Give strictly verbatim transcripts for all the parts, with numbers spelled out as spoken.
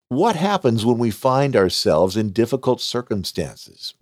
What happens when we find ourselves in difficult circumstances?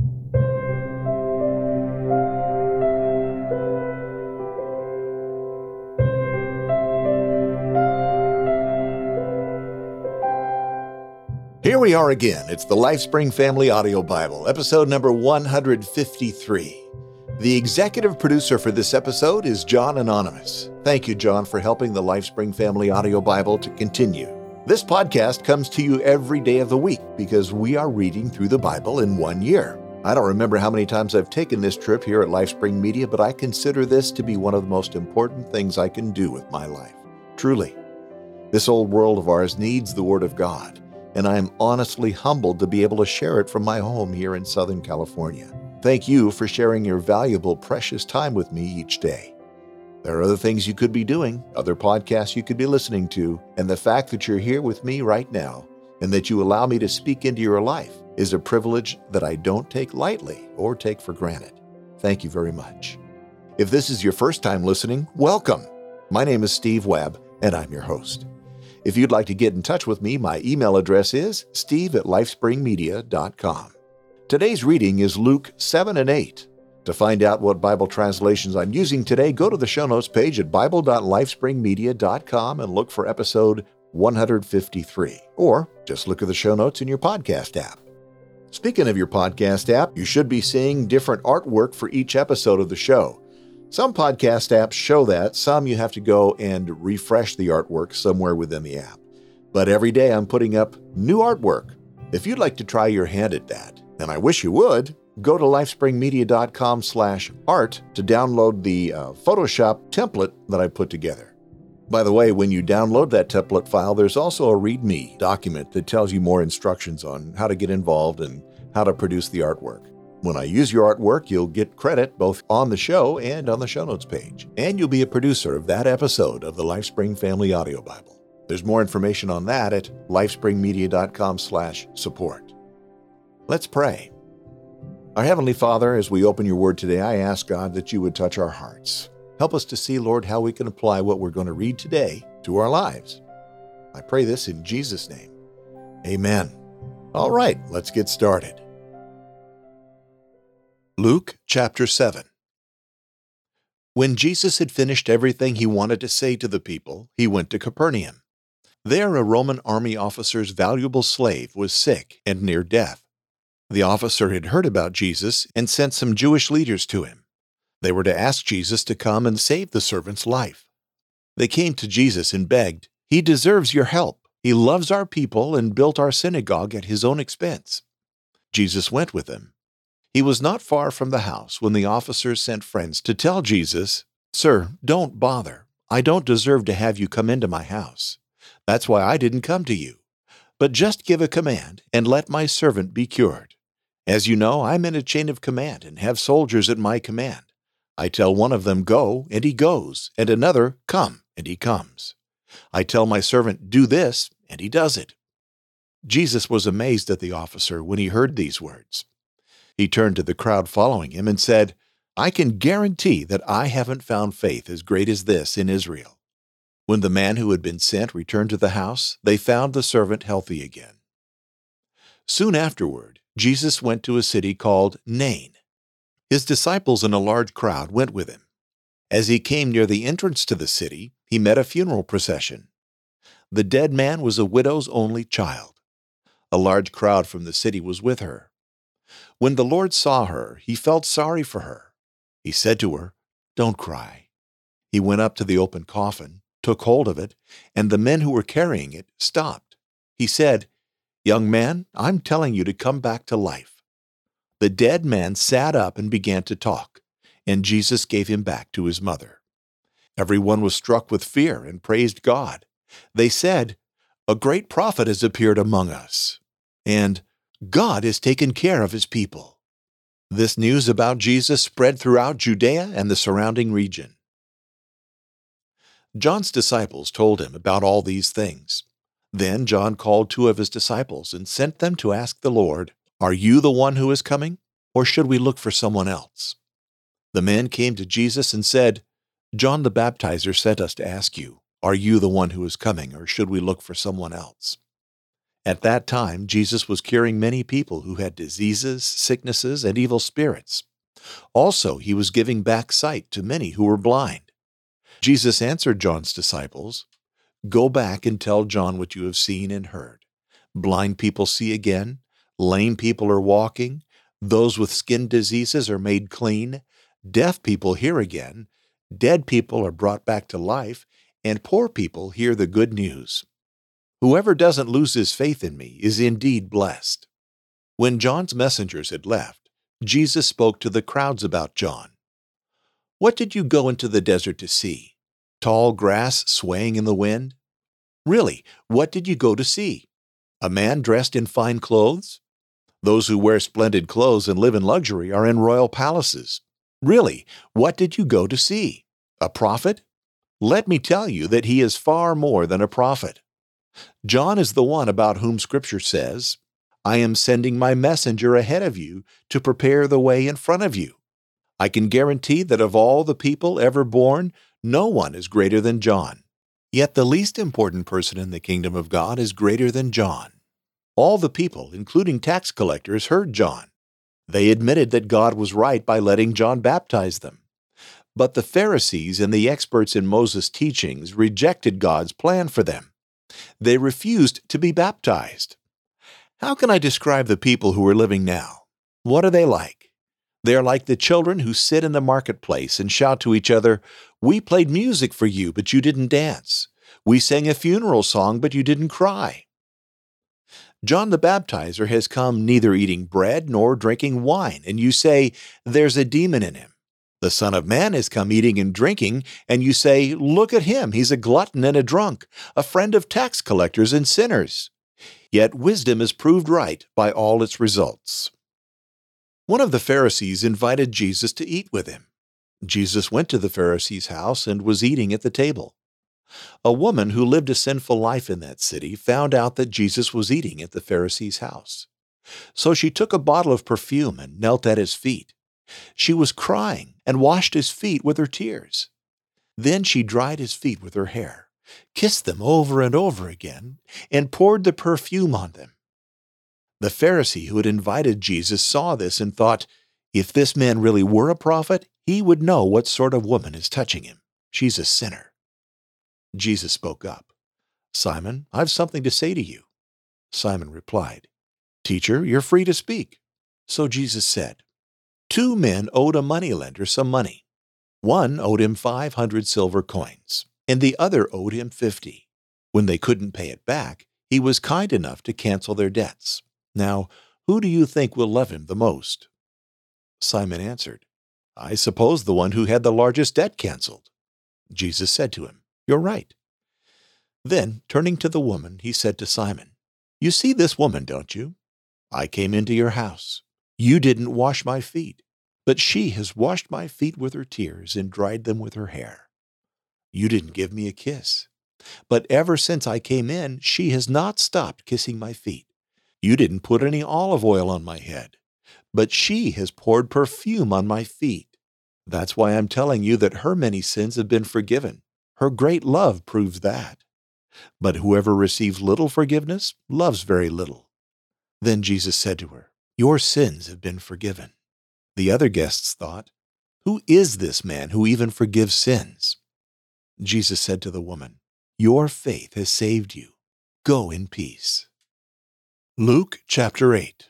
Here we are again. It's the LifeSpring Family Audio Bible, episode number one hundred fifty-three. The executive producer for this episode is John Anonymous. Thank you, John, for helping the LifeSpring Family Audio Bible to continue. This podcast comes to you every day of the week because we are reading through the Bible in one year. I don't remember how many times I've taken this trip here at LifeSpring Media, but I consider this to be one of the most important things I can do with my life. Truly, this old world of ours needs the Word of God, and I am honestly humbled to be able to share it from my home here in Southern California. Thank you for sharing your valuable, precious time with me each day. There are other things you could be doing, other podcasts you could be listening to, and the fact that you're here with me right now and that you allow me to speak into your life is a privilege that I don't take lightly or take for granted. Thank you very much. If this is your first time listening, welcome. My name is Steve Webb, and I'm your host. If you'd like to get in touch with me, my email address is steve at lifespringmedia dot com. Today's reading is Luke seven and eight. To find out what Bible translations I'm using today, go to the show notes page at bible dot lifespringmedia dot com and look for episode one hundred fifty-three. Or just look at the show notes in your podcast app. Speaking of your podcast app, you should be seeing different artwork for each episode of the show. Some podcast apps show that, some you have to go and refresh the artwork somewhere within the app. But every day I'm putting up new artwork. If you'd like to try your hand at that, and I wish you would, go to lifespringmedia dot com slash art to download the uh, Photoshop template that I put together. By the way, when you download that template file, there's also a README document that tells you more instructions on how to get involved and how to produce the artwork. When I use your artwork, you'll get credit both on the show and on the show notes page. And you'll be a producer of that episode of the LifeSpring Family Audio Bible. There's more information on that at lifespringmedia dot com slash support. Let's pray. Our Heavenly Father, as we open your word today, I ask God that you would touch our hearts. Help us to see, Lord, how we can apply what we're going to read today to our lives. I pray this in Jesus' name. Amen. All right, let's get started. Luke chapter seven. When Jesus had finished everything he wanted to say to the people, he went to Capernaum. There a Roman army officer's valuable slave was sick and near death. The officer had heard about Jesus and sent some Jewish leaders to him. They were to ask Jesus to come and save the servant's life. They came to Jesus and begged, "He deserves your help. He loves our people and built our synagogue at his own expense." Jesus went with them. He was not far from the house when the officers sent friends to tell Jesus, "Sir, don't bother. I don't deserve to have you come into my house. That's why I didn't come to you. But just give a command and let my servant be cured. As you know, I'm in a chain of command and have soldiers at my command. I tell one of them, 'Go,' and he goes, and another, 'Come,' and he comes. I tell my servant, 'Do this,' and he does it." Jesus was amazed at the officer when he heard these words. He turned to the crowd following him and said, "I can guarantee that I haven't found faith as great as this in Israel." When the man who had been sent returned to the house, they found the servant healthy again. Soon afterward, Jesus went to a city called Nain. His disciples and a large crowd went with him. As he came near the entrance to the city, he met a funeral procession. The dead man was a widow's only child. A large crowd from the city was with her. When the Lord saw her, he felt sorry for her. He said to her, "Don't cry." He went up to the open coffin, took hold of it, and the men who were carrying it stopped. He said, "Young man, I'm telling you to come back to life." The dead man sat up and began to talk, and Jesus gave him back to his mother. Everyone was struck with fear and praised God. They said, "A great prophet has appeared among us," and "God has taken care of his people." This news about Jesus spread throughout Judea and the surrounding region. John's disciples told him about all these things. Then John called two of his disciples and sent them to ask the Lord, "Are you the one who is coming, or should we look for someone else?" The men came to Jesus and said, "John the Baptizer sent us to ask you, 'Are you the one who is coming, or should we look for someone else?'" At that time, Jesus was curing many people who had diseases, sicknesses, and evil spirits. Also, he was giving back sight to many who were blind. Jesus answered John's disciples, "Go back and tell John what you have seen and heard. Blind people see again, lame people are walking, those with skin diseases are made clean, deaf people hear again, dead people are brought back to life, and poor people hear the good news. Whoever doesn't lose his faith in me is indeed blessed." When John's messengers had left, Jesus spoke to the crowds about John. "What did you go into the desert to see? Tall grass swaying in the wind? Really, what did you go to see? A man dressed in fine clothes? Those who wear splendid clothes and live in luxury are in royal palaces. Really, what did you go to see? A prophet? Let me tell you that he is far more than a prophet. John is the one about whom Scripture says, 'I am sending my messenger ahead of you to prepare the way in front of you.' I can guarantee that of all the people ever born, no one is greater than John. Yet the least important person in the kingdom of God is greater than John." All the people, including tax collectors, heard John. They admitted that God was right by letting John baptize them. But the Pharisees and the experts in Moses' teachings rejected God's plan for them. They refused to be baptized. How can I describe the people who are living now? What are they like? They are like the children who sit in the marketplace and shout to each other, "We played music for you, but you didn't dance. We sang a funeral song, but you didn't cry." John the Baptizer has come neither eating bread nor drinking wine, and you say, "There's a demon in him." The Son of Man has come eating and drinking, and you say, "Look at him, he's a glutton and a drunk, a friend of tax collectors and sinners." Yet wisdom is proved right by all its results. One of the Pharisees invited Jesus to eat with him. Jesus went to the Pharisee's house and was eating at the table. A woman who lived a sinful life in that city found out that Jesus was eating at the Pharisee's house. So she took a bottle of perfume and knelt at his feet. She was crying and washed his feet with her tears. Then she dried his feet with her hair, kissed them over and over again, and poured the perfume on them. The Pharisee who had invited Jesus saw this and thought, "If this man really were a prophet, he would know what sort of woman is touching him. She's a sinner." Jesus spoke up. "Simon, I've something to say to you." Simon replied, "Teacher, you're free to speak." So Jesus said, Two men owed a moneylender some money. One owed him five hundred silver coins, and the other owed him fifty. When they couldn't pay it back, he was kind enough to cancel their debts. Now, who do you think will love him the most? Simon answered, "I suppose the one who had the largest debt canceled." Jesus said to him, "You're right." Then, turning to the woman, he said to Simon, "You see this woman, don't you? I came into your house. You didn't wash my feet, but she has washed my feet with her tears and dried them with her hair. You didn't give me a kiss, but ever since I came in, she has not stopped kissing my feet. You didn't put any olive oil on my head, but she has poured perfume on my feet. That's why I'm telling you that her many sins have been forgiven. Her great love proves that. But whoever receives little forgiveness loves very little." Then Jesus said to her, "Your sins have been forgiven." The other guests thought, "Who is this man who even forgives sins?" Jesus said to the woman, "Your faith has saved you. Go in peace." Luke chapter eight.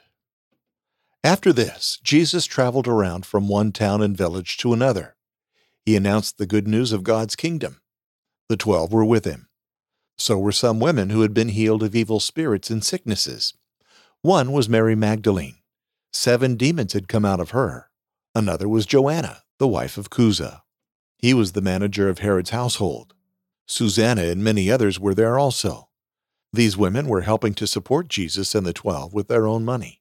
After this, Jesus traveled around from one town and village to another. He announced the good news of God's kingdom. The twelve were with him. So were some women who had been healed of evil spirits and sicknesses. One was Mary Magdalene. Seven demons had come out of her. Another was Joanna, the wife of Chuza. He was the manager of Herod's household. Susanna and many others were there also. These women were helping to support Jesus and the twelve with their own money.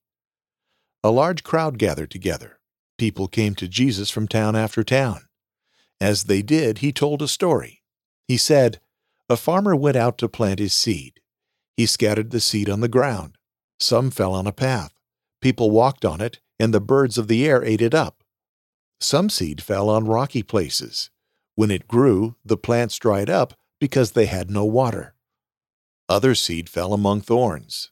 A large crowd gathered together. People came to Jesus from town after town. As they did, he told a story. He said, "A farmer went out to plant his seed. He scattered the seed on the ground. Some fell on a path. People walked on it, and the birds of the air ate it up. Some seed fell on rocky places. When it grew, the plants dried up because they had no water. Other seed fell among thorns.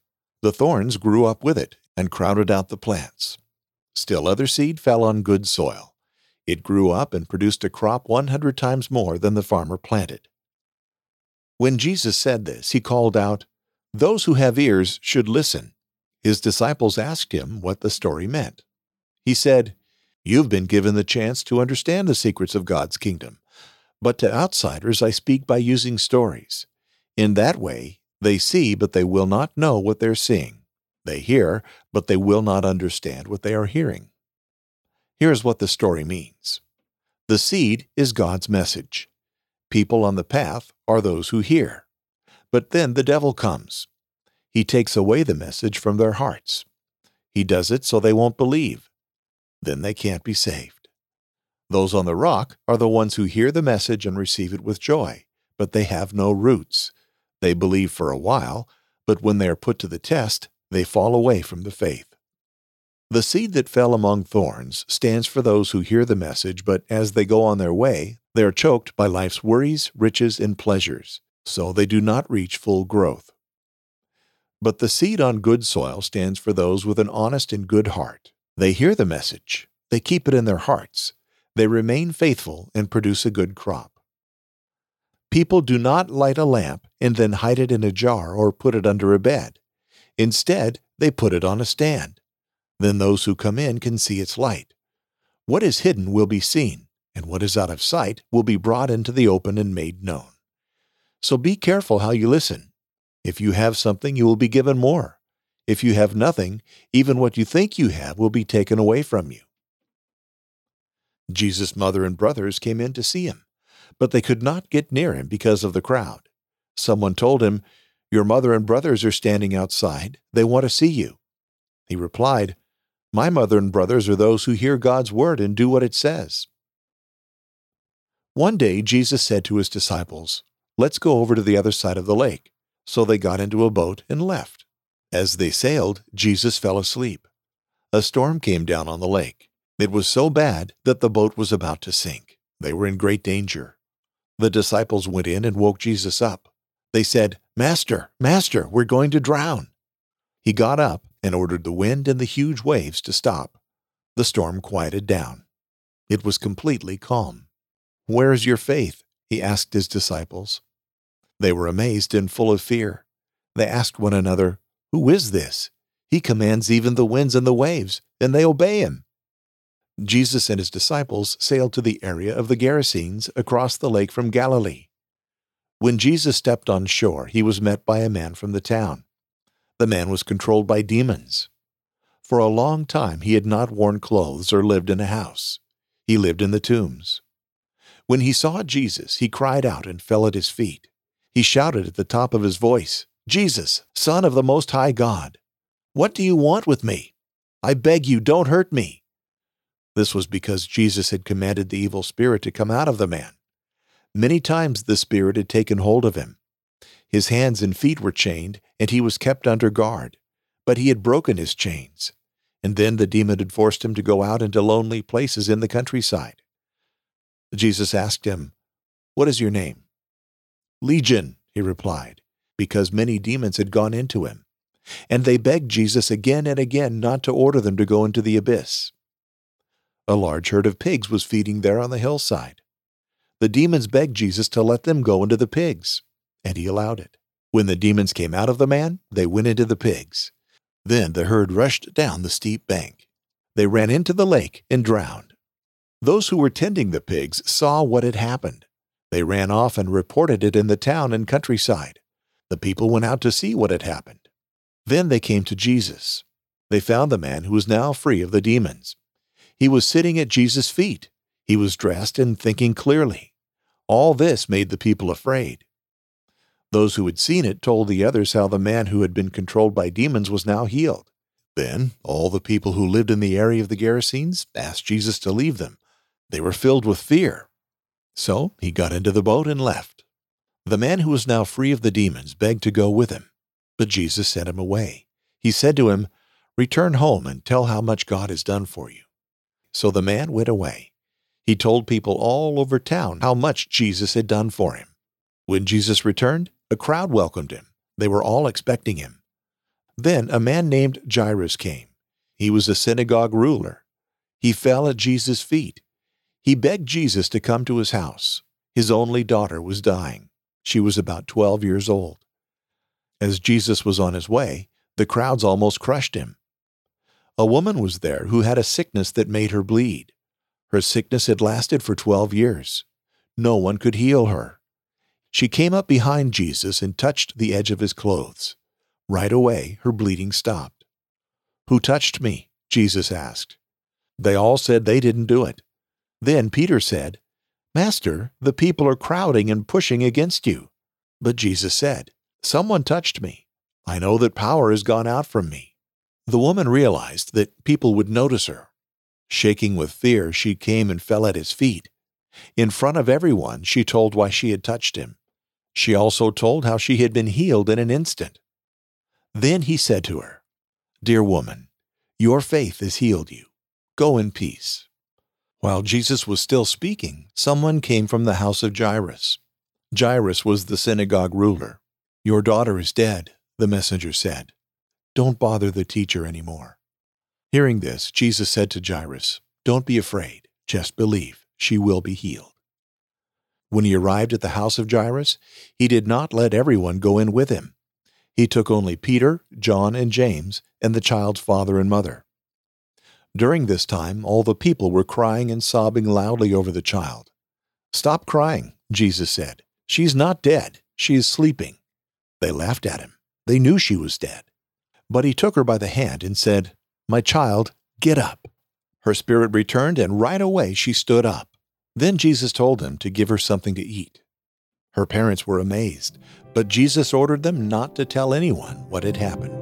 The thorns grew up with it and crowded out the plants. Still other seed fell on good soil. It grew up and produced a crop one hundred times more than the farmer planted. When Jesus said this, he called out, "Those who have ears should listen." His disciples asked him what the story meant. He said, "You've been given the chance to understand the secrets of God's kingdom, but to outsiders I speak by using stories. In that way, they see, but they will not know what they're seeing. They hear, but they will not understand what they are hearing." Here's what the story means. The seed is God's message. People on the path are those who hear. But then the devil comes. He takes away the message from their hearts. He does it so they won't believe. Then they can't be saved. Those on the rock are the ones who hear the message and receive it with joy, but they have no roots. They believe for a while, but when they are put to the test, they fall away from the faith. The seed that fell among thorns stands for those who hear the message, but as they go on their way, they are choked by life's worries, riches, and pleasures, so they do not reach full growth. But the seed on good soil stands for those with an honest and good heart. They hear the message, they keep it in their hearts, they remain faithful and produce a good crop. People do not light a lamp and then hide it in a jar or put it under a bed. Instead, they put it on a stand. Then those who come in can see its light. What is hidden will be seen, and what is out of sight will be brought into the open and made known. So be careful how you listen. If you have something, you will be given more. If you have nothing, even what you think you have will be taken away from you. Jesus' mother and brothers came in to see him, but they could not get near him because of the crowd. Someone told him, "Your mother and brothers are standing outside. They want to see you." He replied, "My mother and brothers are those who hear God's word and do what it says." One day Jesus said to his disciples, "Let's go over to the other side of the lake." So they got into a boat and left. As they sailed, Jesus fell asleep. A storm came down on the lake. It was so bad that the boat was about to sink. They were in great danger. The disciples went in and woke Jesus up. They said, "Master, Master, we're going to drown." He got up and ordered the wind and the huge waves to stop. The storm quieted down. It was completely calm. "Where is your faith?" he asked his disciples. They were amazed and full of fear. They asked one another, "Who is this? He commands even the winds and the waves, and they obey him." Jesus and his disciples sailed to the area of the Gerasenes across the lake from Galilee. When Jesus stepped on shore, he was met by a man from the town. The man was controlled by demons. For a long time he had not worn clothes or lived in a house. He lived in the tombs. When he saw Jesus, he cried out and fell at his feet. He shouted at the top of his voice, "Jesus, Son of the Most High God, what do you want with me? I beg you, don't hurt me." This was because Jesus had commanded the evil spirit to come out of the man. Many times the spirit had taken hold of him. His hands and feet were chained, and he was kept under guard. But he had broken his chains. And then the demon had forced him to go out into lonely places in the countryside. Jesus asked him, "What is your name?" "Legion," he replied, because many demons had gone into him. And they begged Jesus again and again not to order them to go into the abyss. A large herd of pigs was feeding there on the hillside. The demons begged Jesus to let them go into the pigs, and he allowed it. When the demons came out of the man, they went into the pigs. Then the herd rushed down the steep bank. They ran into the lake and drowned. Those who were tending the pigs saw what had happened. They ran off and reported it in the town and countryside. The people went out to see what had happened. Then they came to Jesus. They found the man who was now free of the demons. He was sitting at Jesus' feet. He was dressed and thinking clearly. All this made the people afraid. Those who had seen it told the others how the man who had been controlled by demons was now healed. Then all the people who lived in the area of the Gerasenes asked Jesus to leave them. They were filled with fear. So he got into the boat and left. The man who was now free of the demons begged to go with him, but Jesus sent him away. He said to him, "Return home and tell how much God has done for you." So the man went away. He told people all over town how much Jesus had done for him. When Jesus returned, a crowd welcomed him. They were all expecting him. Then a man named Jairus came. He was a synagogue ruler. He fell at Jesus' feet. He begged Jesus to come to his house. His only daughter was dying. She was about twelve years old. As Jesus was on his way, the crowds almost crushed him. A woman was there who had a sickness that made her bleed. Her sickness had lasted for twelve years. No one could heal her. She came up behind Jesus and touched the edge of his clothes. Right away, her bleeding stopped. "Who touched me?" Jesus asked. They all said they didn't do it. Then Peter said, "Master, the people are crowding and pushing against you." But Jesus said, "Someone touched me. I know that power has gone out from me." The woman realized that people would notice her. Shaking with fear, she came and fell at his feet. In front of everyone, she told why she had touched him. She also told how she had been healed in an instant. Then he said to her, "Dear woman, your faith has healed you. Go in peace." While Jesus was still speaking, someone came from the house of Jairus. Jairus was the synagogue ruler. "Your daughter is dead," the messenger said. "Don't bother the teacher anymore." Hearing this, Jesus said to Jairus, "Don't be afraid, just believe. She will be healed." When he arrived at the house of Jairus, he did not let everyone go in with him. He took only Peter, John, and James, and the child's father and mother. During this time, all the people were crying and sobbing loudly over the child. "Stop crying," Jesus said. "She's not dead. She is sleeping." They laughed at him. They knew she was dead. But he took her by the hand and said, "My child, get up." Her spirit returned, and right away she stood up. Then Jesus told them to give her something to eat. Her parents were amazed, but Jesus ordered them not to tell anyone what had happened.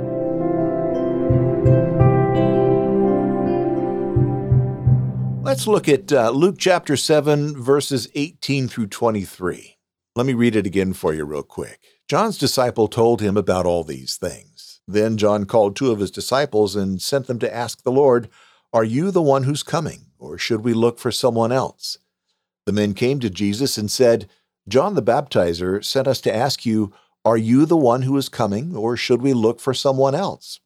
Let's look at uh, Luke chapter seven, verses eighteen through twenty-three. Let me read it again for you real quick. John's disciple told him about all these things. Then John called two of his disciples and sent them to ask the Lord, "Are you the one who's coming, or should we look for someone else?" The men came to Jesus and said, "John the Baptizer sent us to ask you, 'Are you the one who is coming, or should we look for someone else?'"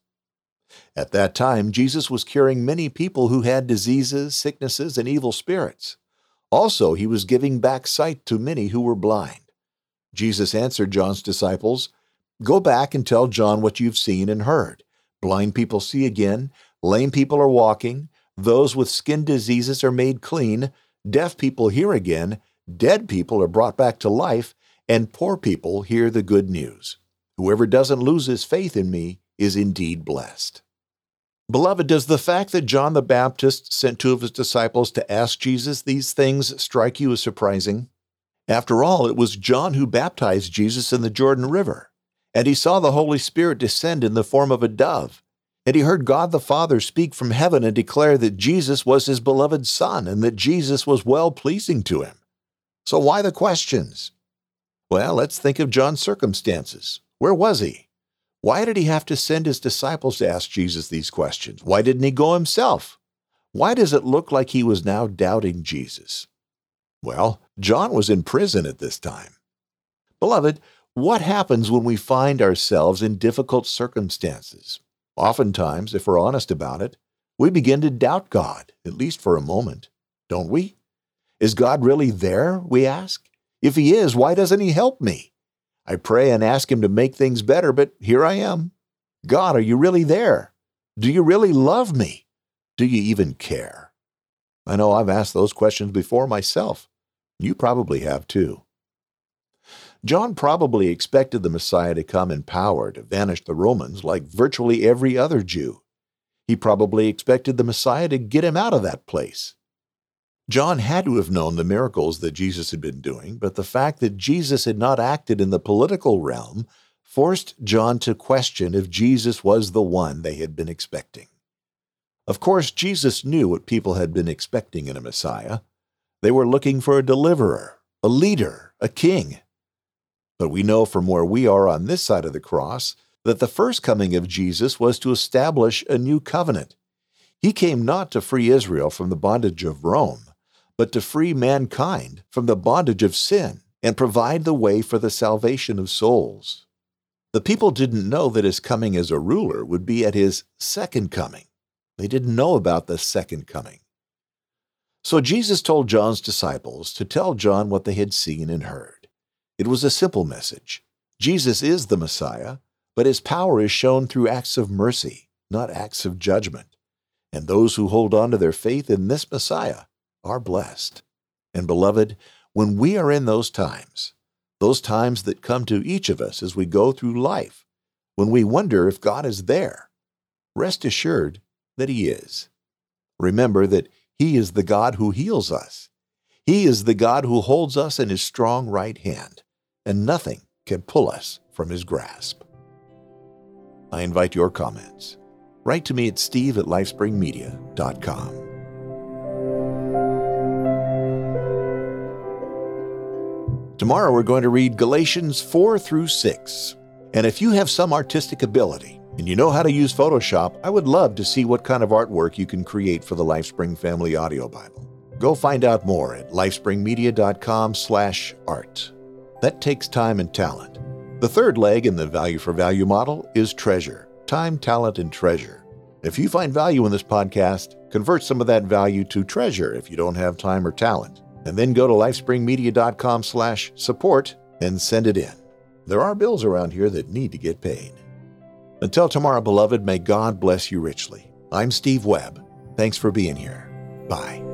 At that time, Jesus was curing many people who had diseases, sicknesses, and evil spirits. Also, he was giving back sight to many who were blind. Jesus answered John's disciples, "Go back and tell John what you've seen and heard. Blind people see again, lame people are walking, those with skin diseases are made clean, deaf people hear again, dead people are brought back to life, and poor people hear the good news. Whoever doesn't lose his faith in me is indeed blessed." Beloved, does the fact that John the Baptist sent two of his disciples to ask Jesus these things strike you as surprising? After all, it was John who baptized Jesus in the Jordan River, and he saw the Holy Spirit descend in the form of a dove, and he heard God the Father speak from heaven and declare that Jesus was his beloved Son and that Jesus was well-pleasing to him. So why the questions? Well, let's think of John's circumstances. Where was he? Why did he have to send his disciples to ask Jesus these questions? Why didn't he go himself? Why does it look like he was now doubting Jesus? Well, John was in prison at this time. Beloved, what happens when we find ourselves in difficult circumstances? Oftentimes, if we're honest about it, we begin to doubt God, at least for a moment, don't we? Is God really there, we ask? If he is, why doesn't he help me? I pray and ask him to make things better, but here I am. God, are you really there? Do you really love me? Do you even care? I know I've asked those questions before myself. You probably have too. John probably expected the Messiah to come in power to vanish the Romans like virtually every other Jew. He probably expected the Messiah to get him out of that place. John had to have known the miracles that Jesus had been doing, but the fact that Jesus had not acted in the political realm forced John to question if Jesus was the one they had been expecting. Of course, Jesus knew what people had been expecting in a Messiah. They were looking for a deliverer, a leader, a king. But we know from where we are on this side of the cross that the first coming of Jesus was to establish a new covenant. He came not to free Israel from the bondage of Rome, but to free mankind from the bondage of sin and provide the way for the salvation of souls. The people didn't know that his coming as a ruler would be at his second coming. They didn't know about the second coming. So Jesus told John's disciples to tell John what they had seen and heard. It was a simple message. Jesus is the Messiah, but his power is shown through acts of mercy, not acts of judgment. And those who hold on to their faith in this Messiah are blessed. And beloved, when we are in those times, those times that come to each of us as we go through life, when we wonder if God is there, rest assured that he is. Remember that he is the God who heals us. He is the God who holds us in his strong right hand, and nothing can pull us from his grasp. I invite your comments. Write to me at steve at lifespring media dot com. Tomorrow we're going to read Galatians four through six. And if you have some artistic ability and you know how to use Photoshop, I would love to see what kind of artwork you can create for the LifeSpring Family Audio Bible. Go find out more at lifespring media dot com slash art. That takes time and talent. The third leg in the value for value model is treasure. Time, talent, and treasure. If you find value in this podcast, convert some of that value to treasure if you don't have time or talent. And then go to lifespring media dot com slash support and send it in. There are bills around here that need to get paid. Until tomorrow, beloved, may God bless you richly. I'm Steve Webb. Thanks for being here. Bye.